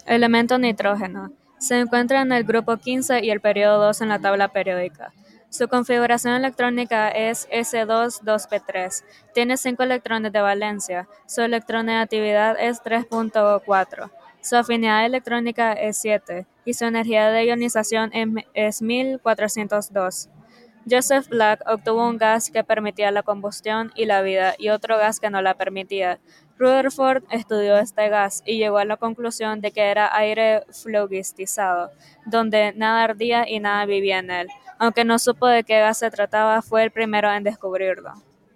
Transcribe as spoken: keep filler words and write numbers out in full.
Elemento nitrógeno. Se encuentra en el grupo quince y el periodo dos en la tabla periódica. Su configuración electrónica es ese dos dos pe tres. Tiene cinco electrones de valencia. Su electronegatividad es tres punto cuatro. Su afinidad electrónica es siete y su energía de ionización es mil cuatrocientos dos. Joseph Black obtuvo un gas que permitía la combustión y la vida y otro gas que no la permitía. Rutherford estudió este gas y llegó a la conclusión de que era aire fluogistizado, donde nada ardía y nada vivía en él. Aunque no supo de qué gas se trataba, fue el primero en descubrirlo.